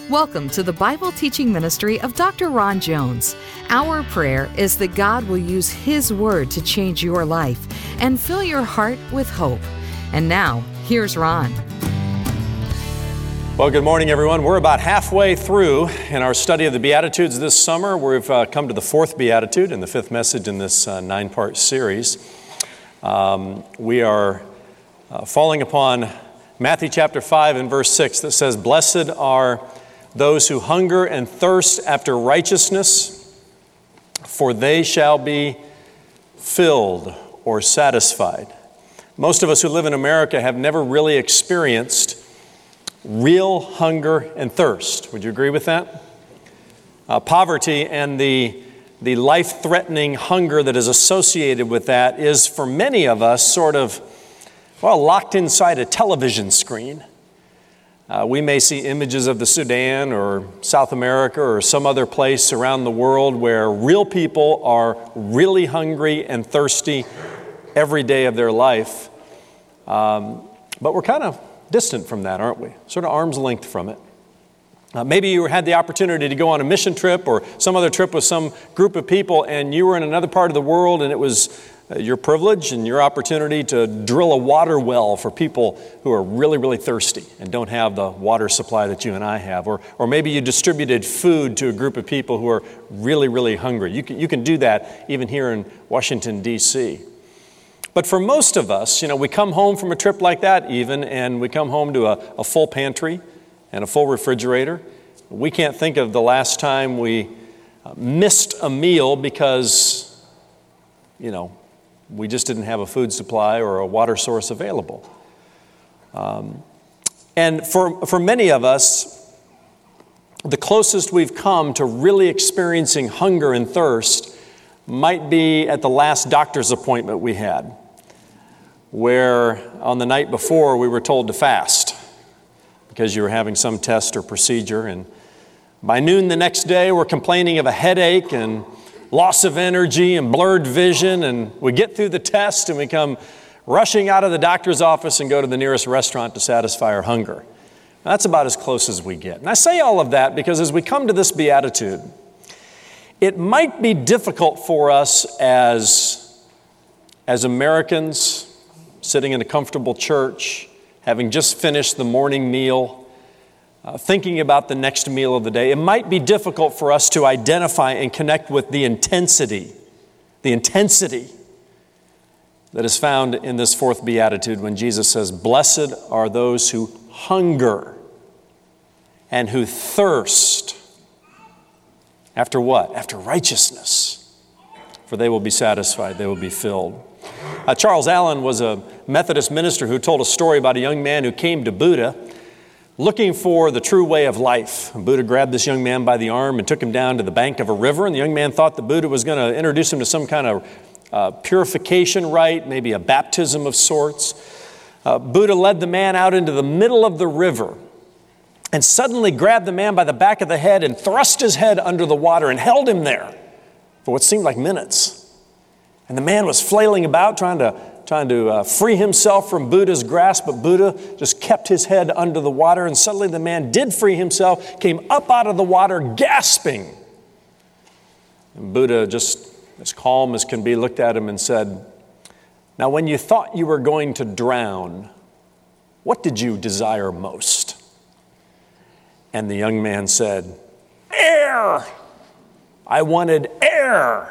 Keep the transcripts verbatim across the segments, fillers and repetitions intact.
Welcome to the Bible teaching ministry of Doctor Ron Jones. Our prayer is that God will use His Word to change your life and fill your heart with hope. And now, here's Ron. Well, good morning, everyone. We're about halfway through in our study of the Beatitudes this summer. We've uh, come to the fourth Beatitude and the fifth message in this uh, nine-part series. Um, we are uh, falling upon Matthew chapter five and verse six that says, "Blessed are those who hunger and thirst after righteousness, for they shall be filled," or satisfied. Most of us who live in America have never really experienced real hunger and thirst. Would you agree with that? Uh, poverty and the, the life-threatening hunger that is associated with that is, for many of us, sort of, well, locked inside a television screen. Uh, we may see images of the Sudan or South America or some other place around the world where real people are really hungry and thirsty every day of their life. Um, but we're kind of distant from that, aren't we? Sort of arm's length from it. Uh, maybe you had the opportunity to go on a mission trip or some other trip with some group of people and you were in another part of the world and it was uh, your privilege and your opportunity to drill a water well for people who are really, really thirsty and don't have the water supply that you and I have. Or, or maybe you distributed food to a group of people who are really, really hungry. You can, you can do that even here in Washington, D C But for most of us, you know, we come home from a trip like that even, and we come home to a, a full pantry and a full refrigerator. We can't think of the last time we uh, missed a meal because, you know, we just didn't have a food supply or a water source available. Um, and for, for many of us, the closest we've come to really experiencing hunger and thirst might be at the last doctor's appointment we had, where on the night before we were told to fast because you were having some test or procedure. And by noon the next day, we're complaining of a headache and loss of energy and blurred vision. And we get through the test and we come rushing out of the doctor's office and go to the nearest restaurant to satisfy our hunger. Now, that's about as close as we get. And I say all of that because as we come to this beatitude, it might be difficult for us as, as Americans sitting in a comfortable church, having just finished the morning meal, uh, thinking about the next meal of the day. It might be difficult for us to identify and connect with the intensity, the intensity that is found in this fourth beatitude when Jesus says, "Blessed are those who hunger and who thirst." After what? After righteousness. For they will be satisfied, they will be filled. Uh, Charles Allen was a Methodist minister who told a story about a young man who came to Buddha looking for the true way of life. And Buddha grabbed this young man by the arm and took him down to the bank of a river. And the young man thought the Buddha was going to introduce him to some kind of uh, purification rite, maybe a baptism of sorts. Uh, Buddha led the man out into the middle of the river and suddenly grabbed the man by the back of the head and thrust his head under the water and held him there for what seemed like minutes. And the man was flailing about trying to, trying to uh, free himself from Buddha's grasp, but Buddha just kept his head under the water, and suddenly the man did free himself, came up out of the water gasping. And Buddha, just as calm as can be, looked at him and said, "Now when you thought you were going to drown, what did you desire most?" And the young man said, "Air! I wanted air."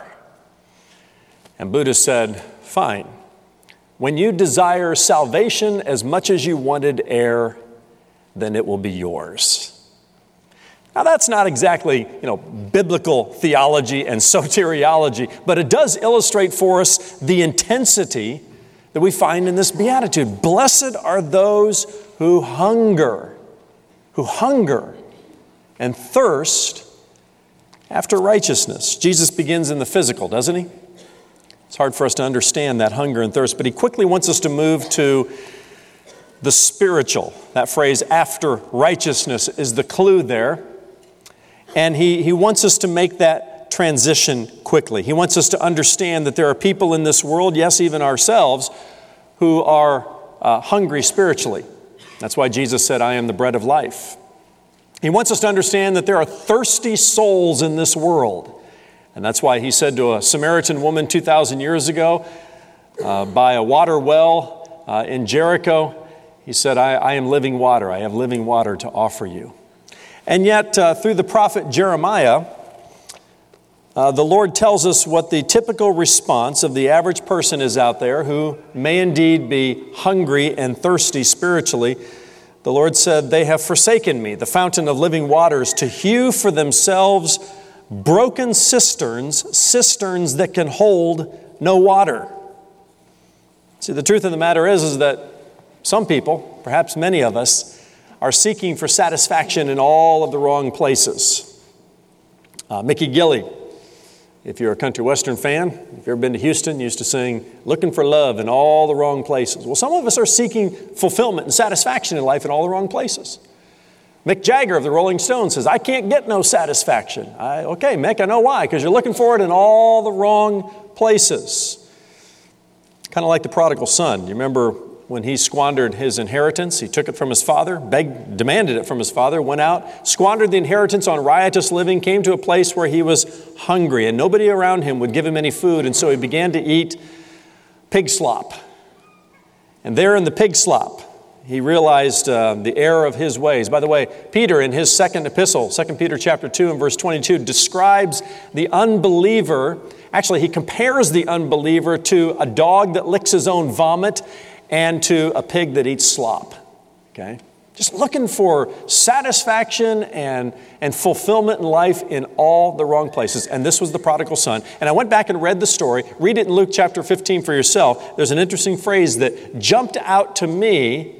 And Buddha said, "Fine. When you desire salvation as much as you wanted air, then it will be yours." Now that's not exactly, you know, biblical theology and soteriology, but it does illustrate for us the intensity that we find in this beatitude. Blessed are those who hunger, who hunger and thirst after righteousness. Jesus begins in the physical, doesn't he? It's hard for us to understand that hunger and thirst, but he quickly wants us to move to the spiritual. That phrase, "after righteousness," is the clue there. And he, he wants us to make that transition quickly. He wants us to understand that there are people in this world, yes, even ourselves, who are uh, hungry spiritually. That's why Jesus said, "I am the bread of life." He wants us to understand that there are thirsty souls in this world. And that's why he said to a Samaritan woman two thousand years ago uh, by a water well uh, in Jericho, he said, I, I am living water. I have living water to offer you. And yet, uh, through the prophet Jeremiah, uh, the Lord tells us what the typical response of the average person is out there who may indeed be hungry and thirsty spiritually. The Lord said, they have forsaken me, the fountain of living waters, to hew for themselves broken cisterns, cisterns that can hold no water. See, the truth of the matter is, is that some people, perhaps many of us, are seeking for satisfaction in all of the wrong places. Uh, Mickey Gilley, if you're a country western fan, if you've ever been to Houston, used to sing, looking for love in all the wrong places. Well, some of us are seeking fulfillment and satisfaction in life in all the wrong places. Mick Jagger of the Rolling Stones says, I can't get no satisfaction. I, okay, Mick, I know why, because you're looking for it in all the wrong places. Kind of like the prodigal son. You remember when he squandered his inheritance? He took it from his father, begged, demanded it from his father, went out, squandered the inheritance on riotous living, came to a place where he was hungry, and nobody around him would give him any food, and so he began to eat pig slop. And there in the pig slop, he realized uh, the error of his ways. By the way, Peter in his second epistle, Second Peter chapter two and verse twenty-two, describes the unbeliever. Actually, he compares the unbeliever to a dog that licks his own vomit and to a pig that eats slop. Okay? Just looking for satisfaction and, and fulfillment in life in all the wrong places. And this was the prodigal son. And I went back and read the story. Read it in Luke chapter fifteen for yourself. There's an interesting phrase that jumped out to me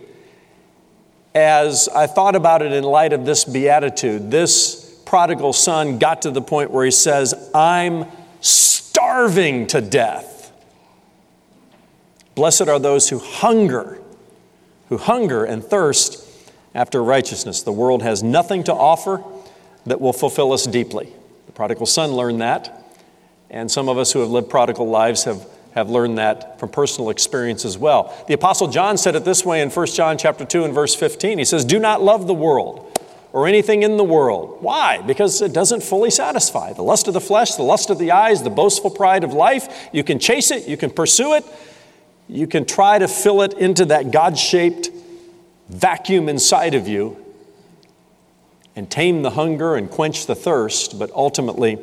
as I thought about it in light of this beatitude. This prodigal son got to the point where he says, I'm starving to death. Blessed are those who hunger, who hunger and thirst after righteousness. The world has nothing to offer that will fulfill us deeply. The prodigal son learned that, and some of us who have lived prodigal lives have, have learned that from personal experience as well. The Apostle John said it this way in First John chapter two and verse fifteen. He says, do not love the world or anything in the world. Why? Because it doesn't fully satisfy. The lust of the flesh, the lust of the eyes, the boastful pride of life. You can chase it, you can pursue it, you can try to fill it into that God-shaped vacuum inside of you and tame the hunger and quench the thirst, but ultimately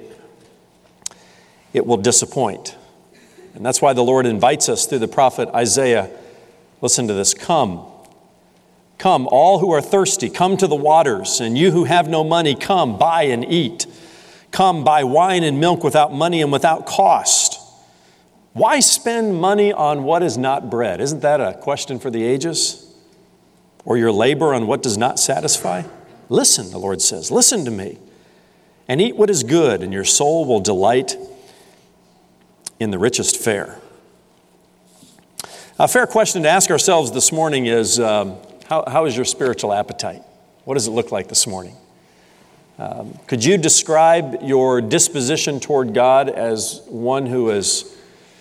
it will disappoint. And that's why the Lord invites us through the prophet Isaiah. Listen to this. Come, come, all who are thirsty, come to the waters, and you who have no money, come, buy and eat. Come, buy wine and milk without money and without cost. Why spend money on what is not bread? Isn't that a question for the ages? Or your labor on what does not satisfy? Listen, the Lord says, listen to me, and eat what is good, and your soul will delight in the richest fare. A fair question to ask ourselves this morning is, um, how, how is your spiritual appetite? What does it look like this morning? Um, could you describe your disposition toward God as one who is,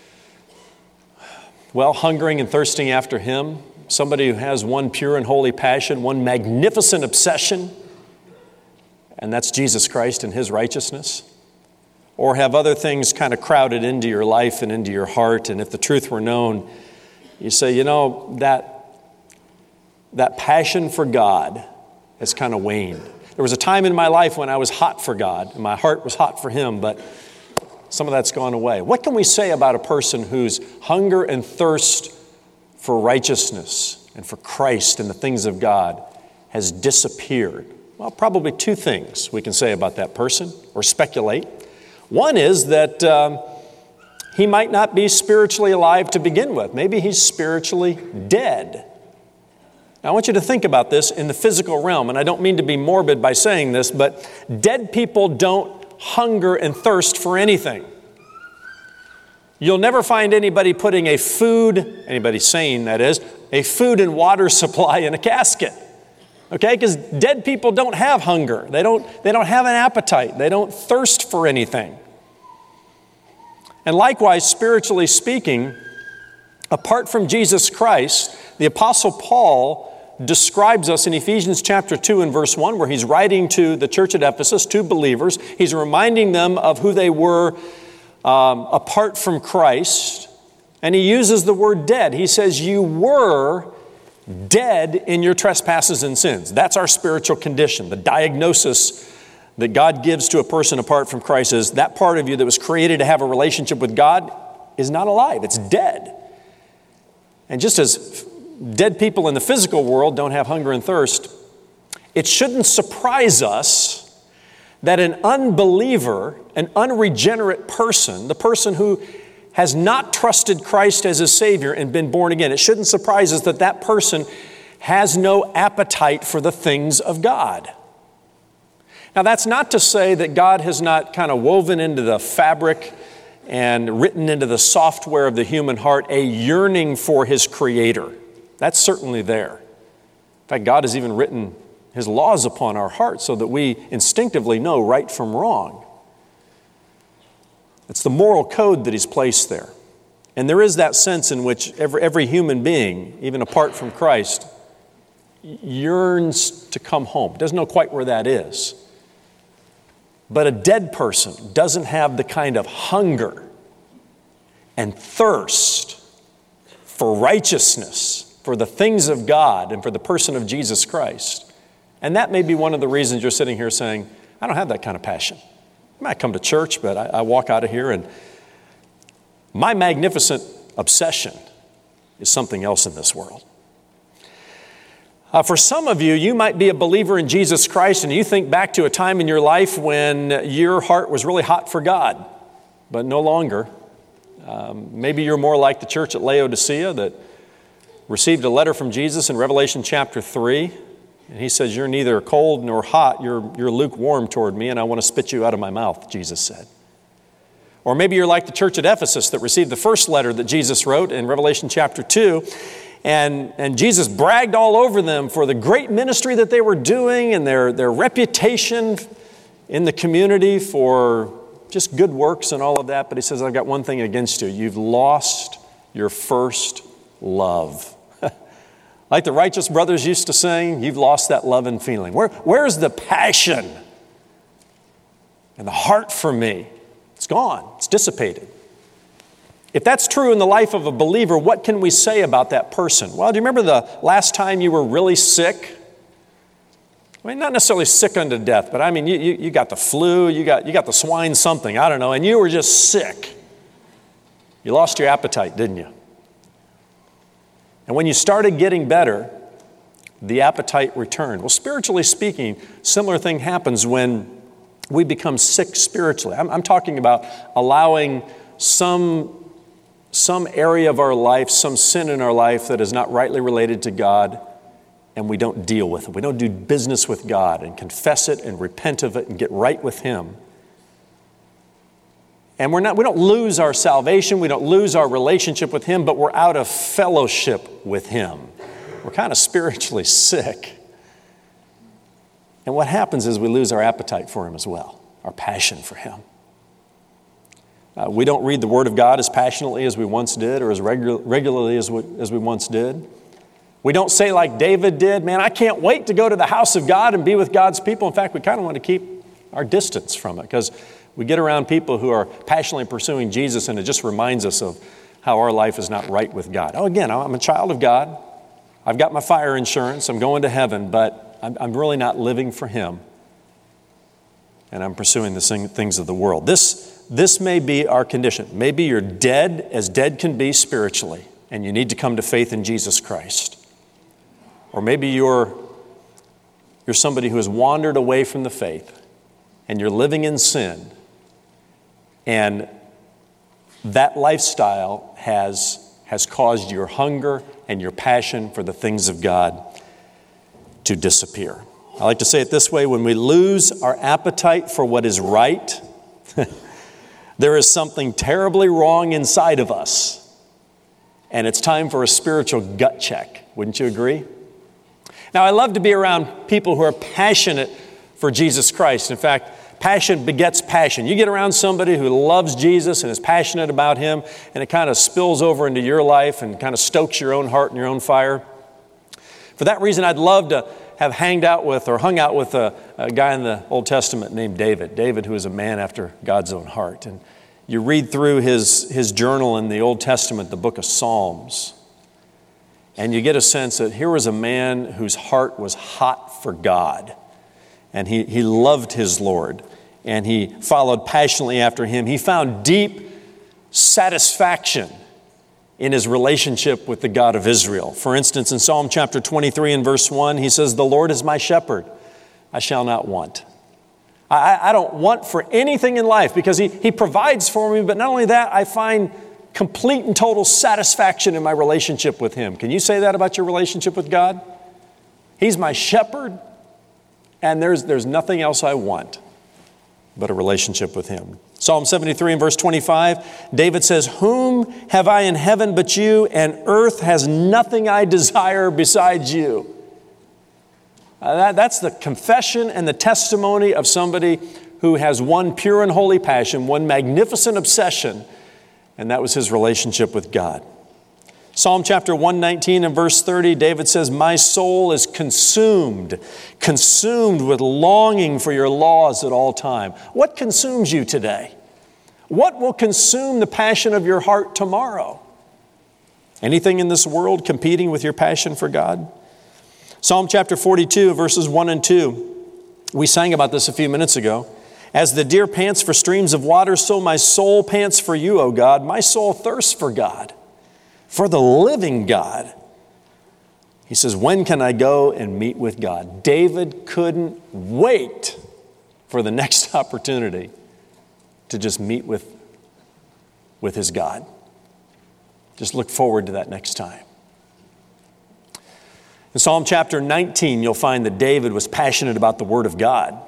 well, hungering and thirsting after Him? Somebody who has one pure and holy passion, one magnificent obsession, and that's Jesus Christ and His righteousness? Or have other things kind of crowded into your life and into your heart, and if the truth were known, you say, you know, that, that passion for God has kind of waned. There was a time in my life when I was hot for God, and my heart was hot for Him, but some of that's gone away. What can we say about a person whose hunger and thirst for righteousness and for Christ and the things of God has disappeared? Well, probably two things we can say about that person, or speculate. One is that um, he might not be spiritually alive to begin with. Maybe he's spiritually dead. Now, I want you to think about this in the physical realm, and I don't mean to be morbid by saying this, but dead people don't hunger and thirst for anything. You'll never find anybody putting a food, anybody sane that is, a food and water supply in a casket. Okay, because dead people don't have hunger. They don't, they don't have an appetite. They don't thirst for anything. And likewise, spiritually speaking, apart from Jesus Christ, the Apostle Paul describes us in Ephesians chapter two and verse one, where he's writing to the church at Ephesus, to believers. He's reminding them of who they were um, apart from Christ. And he uses the word dead. He says, you were dead in your trespasses and sins. That's our spiritual condition. The diagnosis that God gives to a person apart from Christ is that part of you that was created to have a relationship with God is not alive. It's dead. And just as dead people in the physical world don't have hunger and thirst, it shouldn't surprise us that an unbeliever, an unregenerate person, the person who has not trusted Christ as his Savior and been born again, it shouldn't surprise us that that person has no appetite for the things of God. Now, that's not to say that God has not kind of woven into the fabric and written into the software of the human heart a yearning for his Creator. That's certainly there. In fact, God has even written his laws upon our hearts so that we instinctively know right from wrong. It's the moral code that he's placed there. And there is that sense in which every, every human being, even apart from Christ, yearns to come home. Doesn't know quite where that is. But a dead person doesn't have the kind of hunger and thirst for righteousness, for the things of God and for the person of Jesus Christ. And that may be one of the reasons you're sitting here saying, I don't have that kind of passion. I might come to church, but I, I walk out of here and my magnificent obsession is something else in this world. Uh, for some of you, you might be a believer in Jesus Christ and you think back to a time in your life when your heart was really hot for God, but no longer. Um, maybe you're more like the church at Laodicea that received a letter from Jesus in Revelation chapter three. And he says, you're neither cold nor hot, you're, you're lukewarm toward me, and I want to spit you out of my mouth, Jesus said. Or maybe you're like the church at Ephesus that received the first letter that Jesus wrote in Revelation chapter two. And, and Jesus bragged all over them for the great ministry that they were doing and their, their reputation in the community for just good works and all of that. But he says, I've got one thing against you. You've lost your first love. Like the righteous brothers used to sing, you've lost that love and feeling. Where, where's the passion and the heart for me? It's gone. It's dissipated. If that's true in the life of a believer, what can we say about that person? Well, do you remember the last time you were really sick? I mean, not necessarily sick unto death, but I mean, you, you, you got the flu, you got, you got the swine something, I don't know, and you were just sick. You lost your appetite, didn't you? And when you started getting better, the appetite returned. Well, spiritually speaking, similar thing happens when we become sick spiritually. I'm, I'm talking about allowing some some area of our life, some sin in our life that is not rightly related to God, and we don't deal with it. We don't do business with God and confess it and repent of it and get right with Him. And we're not, we don't lose our salvation, we don't lose our relationship with Him, but we're out of fellowship with Him. We're kind of spiritually sick. And what happens is we lose our appetite for Him as well, our passion for Him. Uh, we don't read the Word of God as passionately as we once did or as regu- regularly as we, as we once did. We don't say like David did, man, I can't wait to go to the house of God and be with God's people. In fact, we kind of want to keep our distance from it because we get around people who are passionately pursuing Jesus and it just reminds us of how our life is not right with God. Oh, again, I'm a child of God. I've got my fire insurance. I'm going to heaven, but I'm, I'm really not living for Him. And I'm pursuing the things of the world. This This may be our condition. Maybe you're dead as dead can be spiritually, and you need to come to faith in Jesus Christ. Or maybe you're, you're somebody who has wandered away from the faith, and you're living in sin, and that lifestyle has, has caused your hunger and your passion for the things of God to disappear. I like to say it this way, when we lose our appetite for what is right, there is something terribly wrong inside of us, and it's time for a spiritual gut check. Wouldn't you agree? Now, I love to be around people who are passionate for Jesus Christ. In fact, passion begets passion. You get around somebody who loves Jesus and is passionate about Him, and it kind of spills over into your life and kind of stokes your own heart and your own fire. For that reason, I'd love to have hanged out with or hung out with a, a guy in the Old Testament named David. David, who is a man after God's own heart. And you read through his, his journal in the Old Testament, the book of Psalms, and you get a sense that here was a man whose heart was hot for God. And he, he loved his Lord. And he followed passionately after him. He found deep satisfaction in his relationship with the God of Israel. For instance, in Psalm chapter twenty-three and verse one, he says, "The Lord is my shepherd, I shall not want." I, I don't want for anything in life because he, he provides for me, but not only that, I find complete and total satisfaction in my relationship with him. Can you say that about your relationship with God? He's my shepherd, and there's, there's nothing else I want but a relationship with him. Psalm seventy-three and verse twenty-five, David says, "Whom have I in heaven but you, and earth has nothing I desire besides you." Uh, that, that's the confession and the testimony of somebody who has one pure and holy passion, one magnificent obsession, and that was his relationship with God. Psalm chapter one nineteen and verse thirty, David says, "My soul is consumed, consumed with longing for your laws at all time." What consumes you today? What will consume the passion of your heart tomorrow? Anything in this world competing with your passion for God? Psalm chapter forty-two, verses one and two. We sang about this a few minutes ago. "As the deer pants for streams of water, so my soul pants for you, O God. My soul thirsts for God, for the living God." He says, "When can I go and meet with God?" David couldn't wait for the next opportunity to just meet with, with his God. Just look forward to that next time. In Psalm chapter nineteen, you'll find that David was passionate about the Word of God.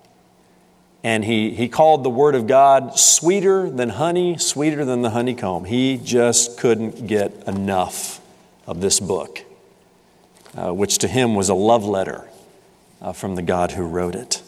And he, he called the Word of God sweeter than honey, sweeter than the honeycomb. He just couldn't get enough of this book, uh, which to him was a love letter uh, from the God who wrote it.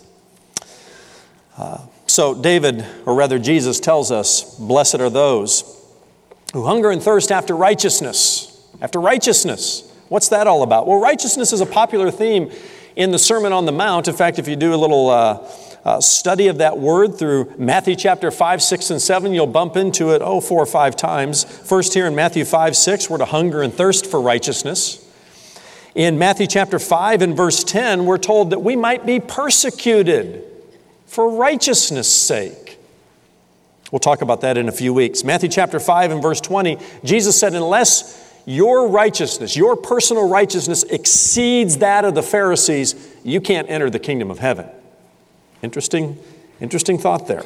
Uh, so David, or rather Jesus, tells us, "Blessed are those who hunger and thirst after righteousness." After righteousness. What's that all about? Well, righteousness is a popular theme in the Sermon on the Mount. In fact, if you do a little uh, uh, study of that word through Matthew chapter five, six, and seven, you'll bump into it, oh, four or five times. First here in Matthew five, six, we're to hunger and thirst for righteousness. In Matthew chapter five and verse ten, we're told that we might be persecuted for righteousness' sake. We'll talk about that in a few weeks. Matthew chapter five and verse twenty, Jesus said, "Unless your righteousness, your personal righteousness exceeds that of the Pharisees, you can't enter the kingdom of heaven." Interesting, interesting thought there.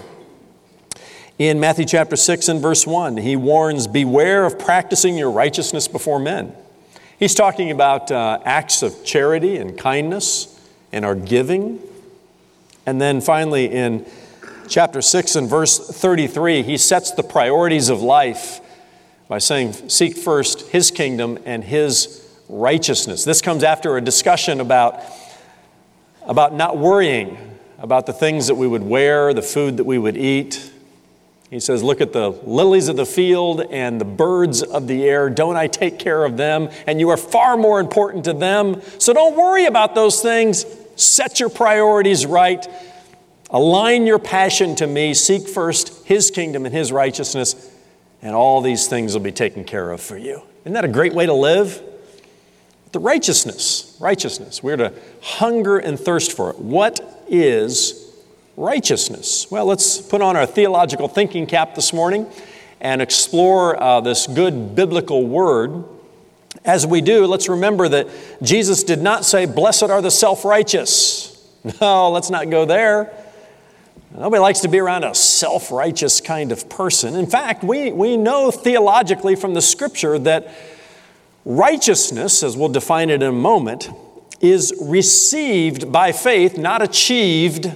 In Matthew chapter six and verse one, he warns, "Beware of practicing your righteousness before men." He's talking about uh, acts of charity and kindness and our giving. And then finally in chapter six and verse thirty-three, he sets the priorities of life by saying, "Seek first his kingdom and his righteousness." This comes after a discussion about, about not worrying about the things that we would wear, the food that we would eat. He says, "Look at the lilies of the field and the birds of the air. Don't I take care of them? And you are far more important to them. So don't worry about those things. Set your priorities right. Align your passion to me. Seek first his kingdom and his righteousness, and all these things will be taken care of for you." Isn't that a great way to live? The righteousness, righteousness. We're to hunger and thirst for it. What is righteousness? Well, let's put on our theological thinking cap this morning and explore uh, this good biblical word. As we do, let's remember that Jesus did not say, "Blessed are the self-righteous." No, let's not go there. Nobody likes to be around a self-righteous kind of person. In fact, we, we know theologically from the Scripture that righteousness, as we'll define it in a moment, is received by faith, not achieved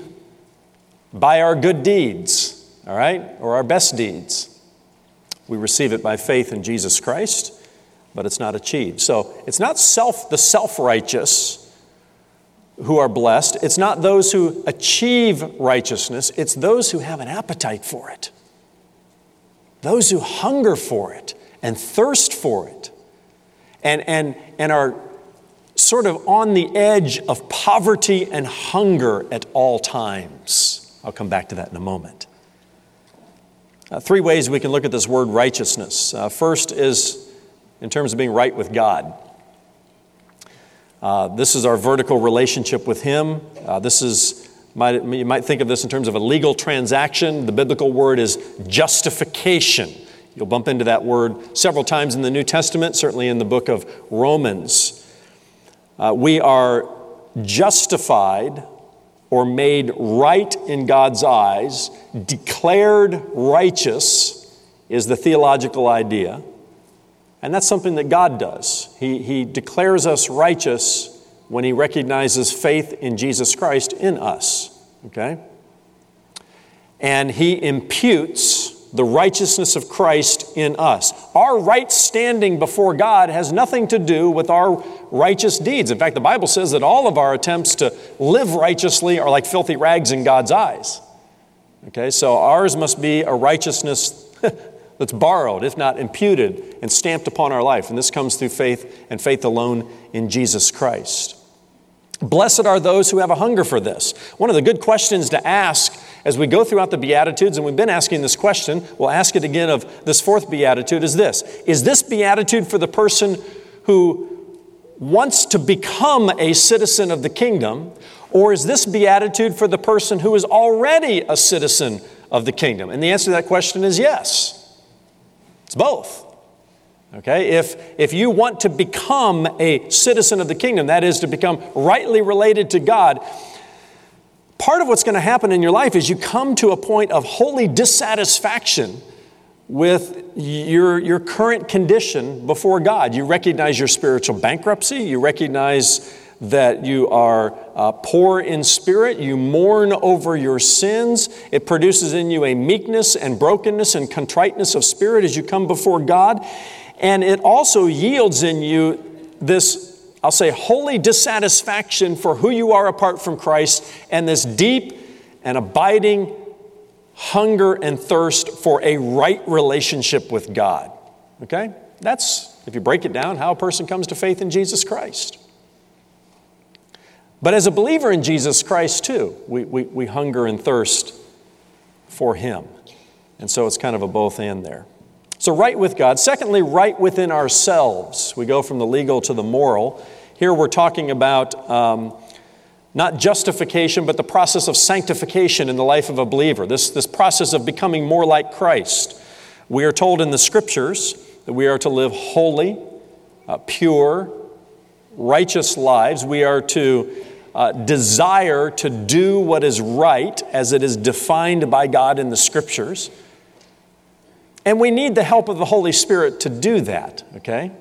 by our good deeds, all right, or our best deeds. We receive it by faith in Jesus Christ, but it's not achieved. So it's not self the self-righteous who are blessed. It's not those who achieve righteousness. It's those who have an appetite for it. Those who hunger for it and thirst for it and, and, and are sort of on the edge of poverty and hunger at all times. I'll come back to that in a moment. Uh, three ways we can look at this word righteousness. Uh, first is in terms of being right with God. Uh, this is our vertical relationship with Him. Uh, this is, might, you might think of this in terms of a legal transaction. The biblical word is justification. You'll bump into that word several times in the New Testament, certainly in the book of Romans. Uh, we are justified or made right in God's eyes. Declared righteous is the theological idea. And that's something that God does. He, he declares us righteous when He recognizes faith in Jesus Christ in us. Okay? And He imputes the righteousness of Christ in us. Our right standing before God has nothing to do with our righteous deeds. In fact, the Bible says that all of our attempts to live righteously are like filthy rags in God's eyes. Okay, so ours must be a righteousness that's borrowed, if not imputed, and stamped upon our life. And this comes through faith and faith alone in Jesus Christ. Blessed are those who have a hunger for this. One of the good questions to ask as we go throughout the Beatitudes, and we've been asking this question, we'll ask it again of this fourth Beatitude, is this. Is this Beatitude for the person who wants to become a citizen of the kingdom, or is this Beatitude for the person who is already a citizen of the kingdom? And the answer to that question is yes. It's both. Okay, if, if you want to become a citizen of the kingdom, that is to become rightly related to God, part of what's going to happen in your life is you come to a point of holy dissatisfaction with your, your current condition before God. You recognize your spiritual bankruptcy. You recognize that you are uh, poor in spirit. You mourn over your sins. It produces in you a meekness and brokenness and contriteness of spirit as you come before God. And it also yields in you this, I'll say, holy dissatisfaction for who you are apart from Christ, and this deep and abiding hunger and thirst for a right relationship with God. Okay? That's, if you break it down, how a person comes to faith in Jesus Christ. But as a believer in Jesus Christ, too, we, we, we hunger and thirst for Him. And so it's kind of a both and there. So right with God. Secondly, right within ourselves. We go from the legal to the moral. Here we're talking about um, not justification, but the process of sanctification in the life of a believer. This, this process of becoming more like Christ. We are told in the Scriptures that we are to live holy, uh, pure, righteous lives. We are to uh, desire to do what is right as it is defined by God in the Scriptures. And we need the help of the Holy Spirit to do that, okay?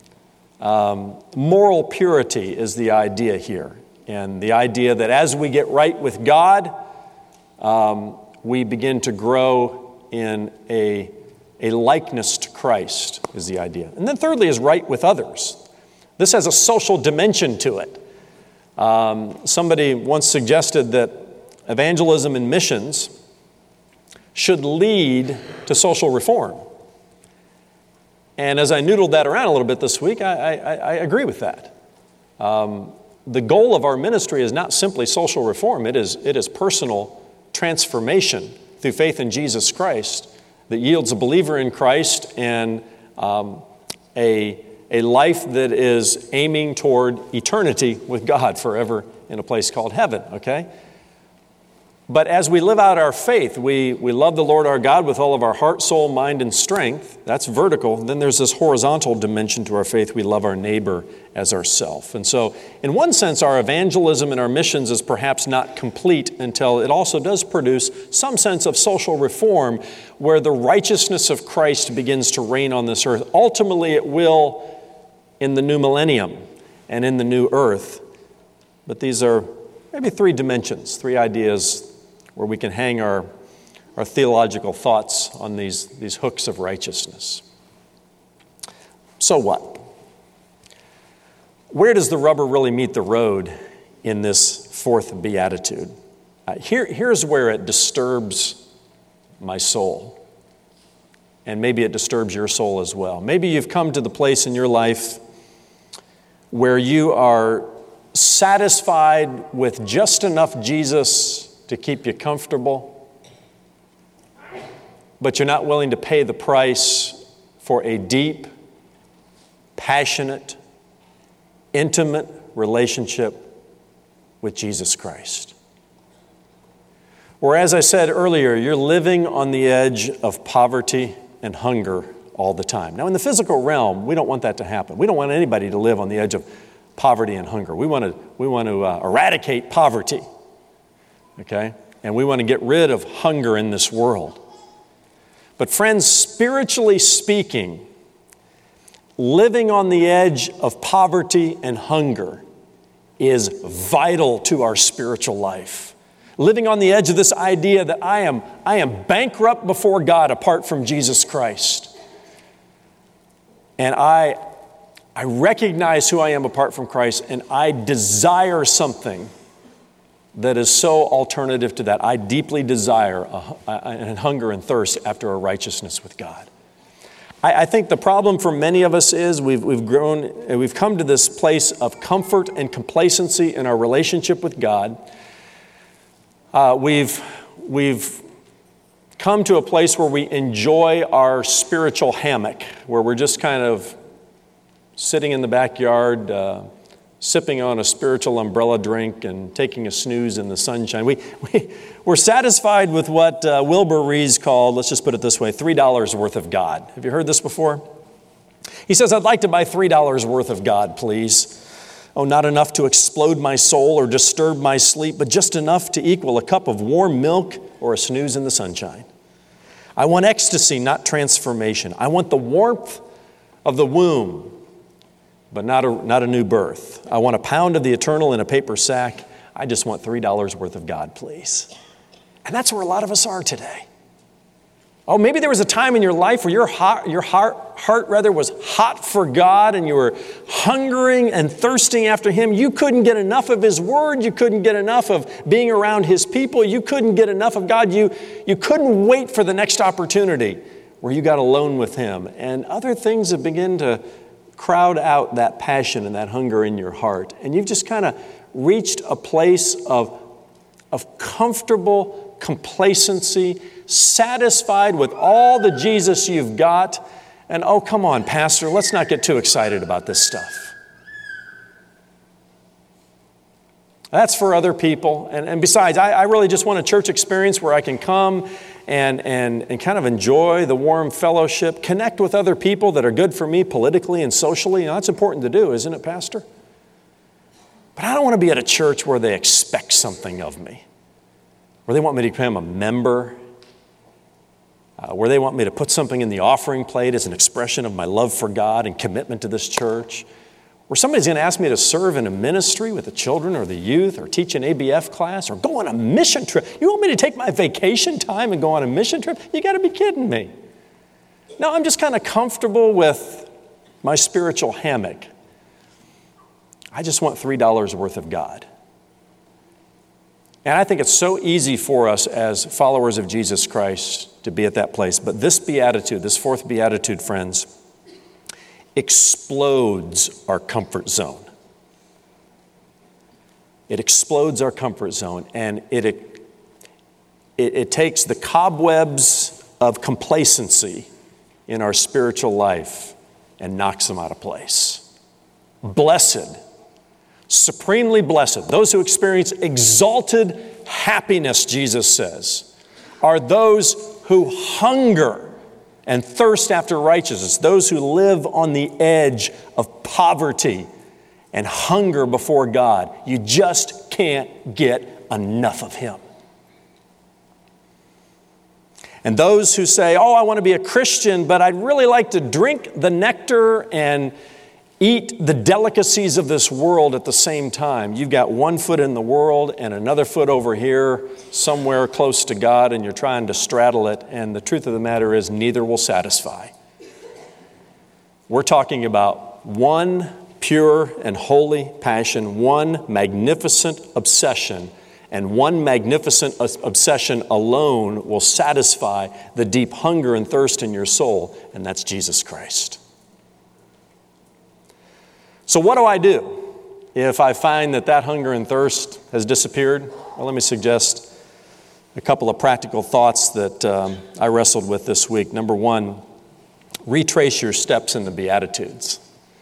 Um, moral purity is the idea here. And the idea that as we get right with God, um, we begin to grow in a, a likeness to Christ is the idea. And then thirdly is right with others. This has a social dimension to it. Um, somebody once suggested that evangelism and missions should lead to social reform. And as I noodled that around a little bit this week, I, I, I agree with that. Um, the goal of our ministry is not simply social reform. It is, it is personal transformation through faith in Jesus Christ that yields a believer in Christ and um, a, a life that is aiming toward eternity with God forever in a place called heaven, okay? But as we live out our faith, we, we love the Lord our God with all of our heart, soul, mind, and strength. That's vertical. Then there's this horizontal dimension to our faith. We love our neighbor as ourself. And so, in one sense, our evangelism and our missions is perhaps not complete until it also does produce some sense of social reform where the righteousness of Christ begins to reign on this earth. Ultimately, it will in the new millennium and in the new earth. But these are maybe three dimensions, three ideas where we can hang our, our theological thoughts on these, these hooks of righteousness. So what? Where does the rubber really meet the road in this fourth beatitude? Uh, here, here's where it disturbs my soul. And maybe it disturbs your soul as well. Maybe you've come to the place in your life where you are satisfied with just enough Jesus to keep you comfortable, but you're not willing to pay the price for a deep, passionate, intimate relationship with Jesus Christ. Or as I said earlier, you're living on the edge of poverty and hunger all the time. Now in the physical realm, we don't want that to happen. We don't want anybody to live on the edge of poverty and hunger. We want to, we want to uh, eradicate poverty, okay? And we want to get rid of hunger in this world. But friends, spiritually speaking, living on the edge of poverty and hunger is vital to our spiritual life. Living on the edge of this idea that I am, I am bankrupt before God apart from Jesus Christ. And I, I recognize who I am apart from Christ, and I desire something that is so alternative to that. I deeply desire a, a, and hunger and thirst after a righteousness with God. I, I think the problem for many of us is we've, we've grown, we've come to this place of comfort and complacency in our relationship with God. Uh, we've, we've come to a place where we enjoy our spiritual hammock, where we're just kind of sitting in the backyard, uh, sipping on a spiritual umbrella drink and taking a snooze in the sunshine. We, we, we're satisfied with what uh, Wilbur Rees called, let's just put it this way, three dollars worth of God. Have you heard this before? He says, I'd like to buy three dollars worth of God, please. Oh, not enough to explode my soul or disturb my sleep, but just enough to equal a cup of warm milk or a snooze in the sunshine. I want ecstasy, not transformation. I want the warmth of the womb, but not a, not a new birth. I want a pound of the eternal in a paper sack. I just want three dollars worth of God, please. And that's where a lot of us are today. Oh, maybe there was a time in your life where your heart, your heart, heart rather was hot for God and you were hungering and thirsting after Him. You couldn't get enough of His Word. You couldn't get enough of being around His people. You couldn't get enough of God. You, you couldn't wait for the next opportunity where you got alone with Him. And other things have begun to crowd out that passion and that hunger in your heart. And you've just kind of reached a place of, of comfortable complacency, satisfied with all the Jesus you've got. And oh, come on, Pastor, let's not get too excited about this stuff. That's for other people. And, and besides, I, I really just want a church experience where I can come and, and, and kind of enjoy the warm fellowship, connect with other people that are good for me politically and socially. You know, that's important to do, isn't it, Pastor? But I don't want to be at a church where they expect something of me, where they want me to become a member, uh, where they want me to put something in the offering plate as an expression of my love for God and commitment to this church, where somebody's going to ask me to serve in a ministry with the children or the youth or teach an A B F class or go on a mission trip. You want me to take my vacation time and go on a mission trip? You got to be kidding me. No, I'm just kind of comfortable with my spiritual hammock. I just want three dollars worth of God. And I think it's so easy for us as followers of Jesus Christ to be at that place. But this beatitude, this fourth beatitude, friends, explodes our comfort zone. It explodes our comfort zone, and it, it, it takes the cobwebs of complacency in our spiritual life and knocks them out of place. Blessed, supremely blessed, those who experience exalted happiness, Jesus says, are those who hunger and thirst after righteousness, those who live on the edge of poverty and hunger before God. You just can't get enough of Him. And those who say, oh, I want to be a Christian, but I'd really like to drink the nectar and eat the delicacies of this world at the same time. You've got one foot in the world and another foot over here somewhere close to God, and you're trying to straddle it, and the truth of the matter is neither will satisfy. We're talking about one pure and holy passion, one magnificent obsession, and one magnificent obsession alone will satisfy the deep hunger and thirst in your soul, and that's Jesus Christ. So what do I do if I find that that hunger and thirst has disappeared? Well, let me suggest a couple of practical thoughts that um, I wrestled with this week. Number one, retrace your steps in the Beatitudes.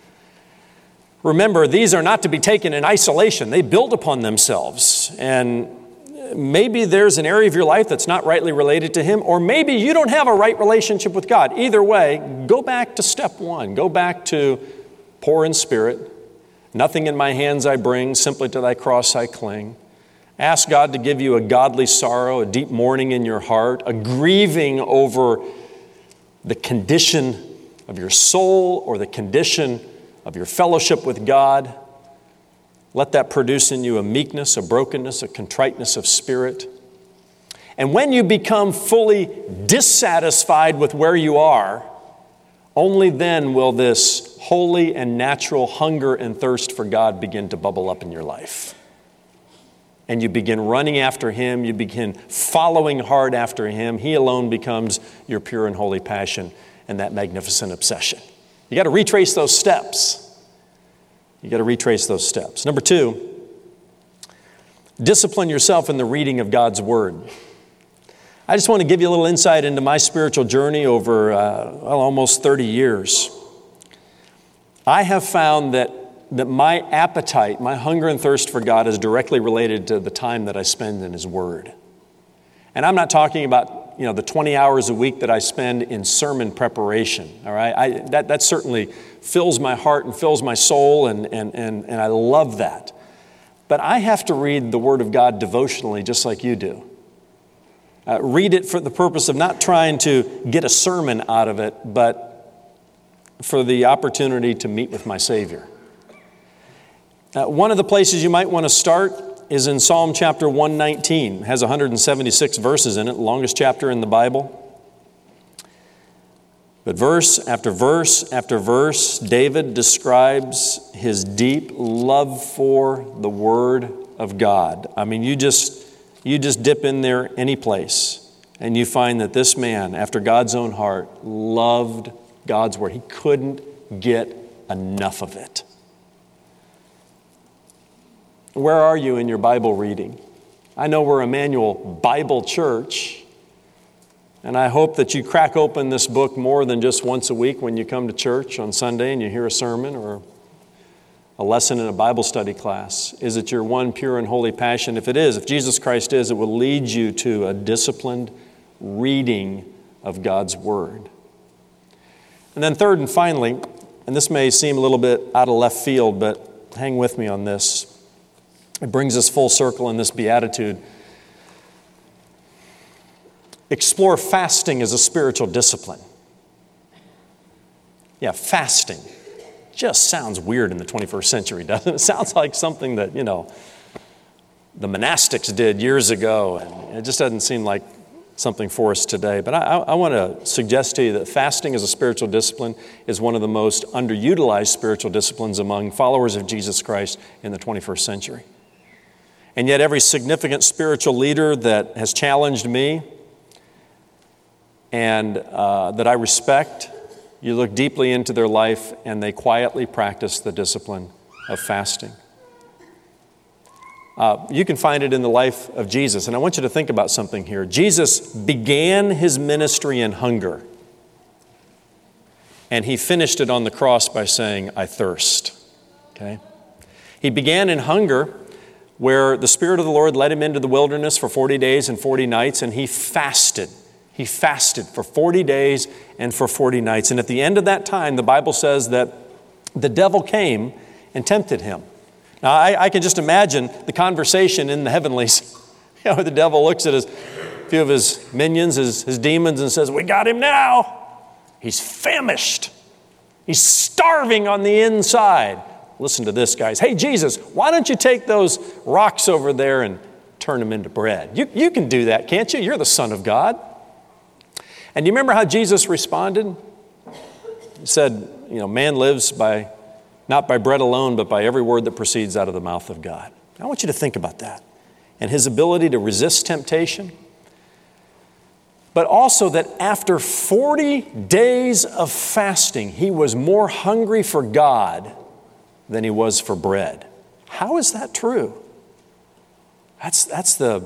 Remember, these are not to be taken in isolation. They build upon themselves. And maybe there's an area of your life that's not rightly related to Him, or maybe you don't have a right relationship with God. Either way, go back to step one. Go back to poor in spirit. Nothing in my hands I bring, simply to thy cross I cling. Ask God to give you a godly sorrow, a deep mourning in your heart, a grieving over the condition of your soul or the condition of your fellowship with God. Let that produce in you a meekness, a brokenness, a contriteness of spirit. And when you become fully dissatisfied with where you are, only then will this holy and natural hunger and thirst for God begin to bubble up in your life. And you begin running after Him, you begin following hard after Him. He alone becomes your pure and holy passion and that magnificent obsession. You got to retrace those steps. You got to retrace those steps. Number two, discipline yourself in the reading of God's Word. I just want to give you a little insight into my spiritual journey over uh, well, almost thirty years. I have found that, that my appetite, my hunger and thirst for God is directly related to the time that I spend in His Word. And I'm not talking about, you know, the twenty hours a week that I spend in sermon preparation, all right? I, that, that certainly fills my heart and fills my soul, and, and, and, and I love that. But I have to read the Word of God devotionally just like you do. Uh, read it for the purpose of not trying to get a sermon out of it, but for the opportunity to meet with my Savior. Uh, one of the places you might want to start is in Psalm chapter one nineteen. It has one hundred seventy-six verses in it, the longest chapter in the Bible. But verse after verse after verse, David describes his deep love for the Word of God. I mean, you just you just dip in there any place, and you find that this man, after God's own heart, loved God's Word. He couldn't get enough of it. Where are you in your Bible reading? I know we're Emmanuel Bible Church, and I hope that you crack open this book more than just once a week when you come to church on Sunday and you hear a sermon or a lesson in a Bible study class. Is it your one pure and holy passion? If it is, if Jesus Christ is, it will lead you to a disciplined reading of God's Word. And then third and finally, and this may seem a little bit out of left field, but hang with me on this. It brings us full circle in this beatitude. Explore fasting as a spiritual discipline. Yeah, fasting. Just sounds weird in the twenty-first century, doesn't it? It sounds like something that, you know, the monastics did years ago, and it just doesn't seem like something for us today. But I, I want to suggest to you that fasting as a spiritual discipline is one of the most underutilized spiritual disciplines among followers of Jesus Christ in the twenty-first century. And yet every significant spiritual leader that has challenged me and uh, that I respect, you look deeply into their life and they quietly practice the discipline of fasting. Uh, you can find it in the life of Jesus. And I want you to think about something here. Jesus began his ministry in hunger. And he finished it on the cross by saying, I thirst. Okay? He began in hunger where the Spirit of the Lord led him into the wilderness for forty days and forty nights, and he fasted. He fasted for forty days and for forty nights. And at the end of that time, the Bible says that the devil came and tempted him. Now, I, I can just imagine the conversation in the heavenlies. You know, the devil looks at his, a few of his minions, his, his demons, and says, we got him now. He's famished. He's starving on the inside. Listen to this, guys. Hey, Jesus, why don't you take those rocks over there and turn them into bread? You, you can do that, can't you? You're the Son of God. And you remember how Jesus responded? He said, you know, man lives by not by bread alone, but by every word that proceeds out of the mouth of God. I want you to think about that. And his ability to resist temptation. But also that after forty days of fasting, he was more hungry for God than he was for bread. How is that true? That's, that's the...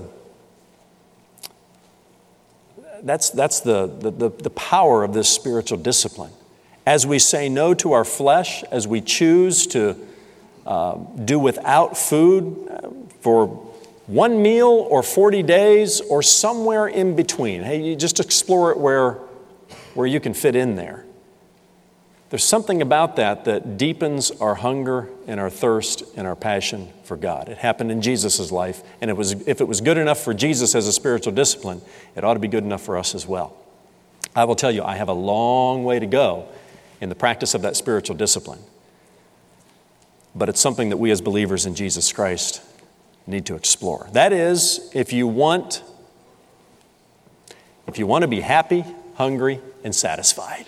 That's, that's the, the, the power of this spiritual discipline. As we say no to our flesh, as we choose to uh, do without food for one meal or forty days or somewhere in between. Hey, you just explore it where, where you can fit in there. There's something about that that deepens our hunger and our thirst and our passion for God. It happened in Jesus' life, and it was, if it was good enough for Jesus as a spiritual discipline, it ought to be good enough for us as well. I will tell you, I have a long way to go in the practice of that spiritual discipline. But it's something that we as believers in Jesus Christ need to explore. That is, if you want, if you want to be happy, hungry, and satisfied.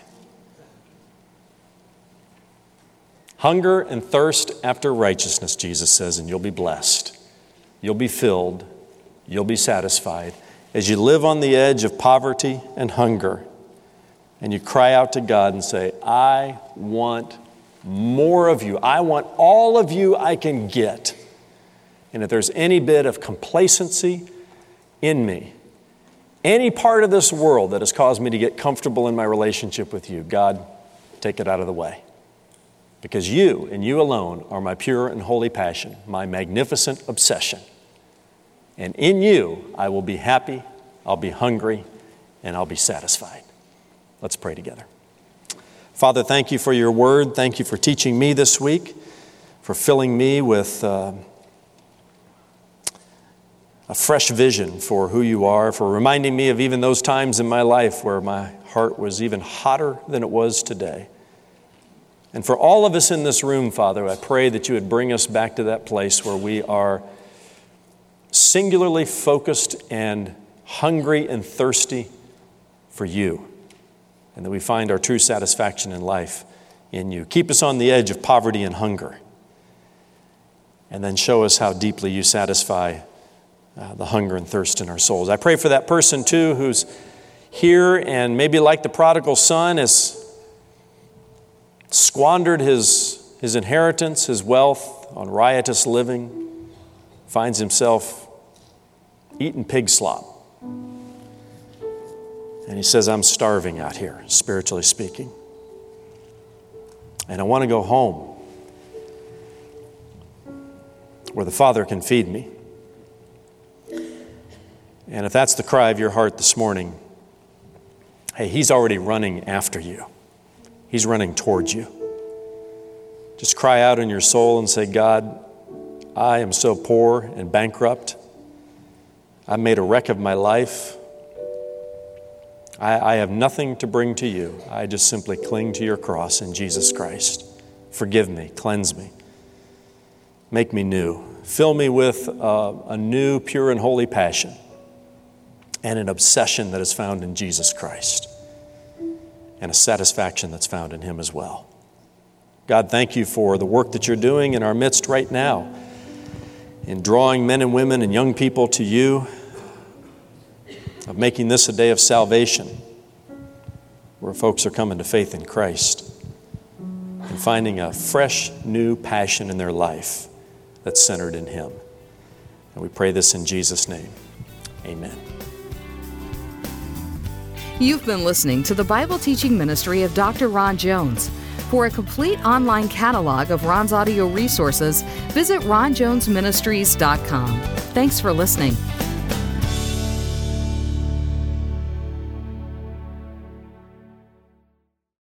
Hunger and thirst after righteousness, Jesus says, and you'll be blessed. You'll be filled. You'll be satisfied. As you live on the edge of poverty and hunger, and you cry out to God and say, I want more of you. I want all of you I can get. And if there's any bit of complacency in me, any part of this world that has caused me to get comfortable in my relationship with you, God, take it out of the way. Because you and you alone are my pure and holy passion, my magnificent obsession. And in you, I will be happy, I'll be hungry, and I'll be satisfied. Let's pray together. Father, thank you for your word. Thank you for teaching me this week, for filling me with uh, a fresh vision for who you are, for reminding me of even those times in my life where my heart was even hotter than it was today. And for all of us in this room, Father, I pray that you would bring us back to that place where we are singularly focused and hungry and thirsty for you, and that we find our true satisfaction in life in you. Keep us on the edge of poverty and hunger, and then show us how deeply you satisfy uh, the hunger and thirst in our souls. I pray for that person, too, who's here and maybe like the prodigal son has squandered his, his inheritance, his wealth on riotous living, finds himself eating pig slop. And he says, I'm starving out here, spiritually speaking. And I want to go home where the Father can feed me. And if that's the cry of your heart this morning, hey, he's already running after you. He's running towards you. Just cry out in your soul and say, God, I am so poor and bankrupt. I made a wreck of my life. I, I have nothing to bring to you. I just simply cling to your cross in Jesus Christ. Forgive me, cleanse me, make me new. Fill me with uh, a new, pure, and holy passion and an obsession that is found in Jesus Christ, and a satisfaction that's found in him as well. God, thank you for the work that you're doing in our midst right now in drawing men and women and young people to you, of making this a day of salvation where folks are coming to faith in Christ and finding a fresh new passion in their life that's centered in him. And we pray this in Jesus' name. Amen. You've been listening to the Bible teaching ministry of Doctor Ron Jones. For a complete online catalog of Ron's audio resources, visit ron jones ministries dot com. Thanks for listening.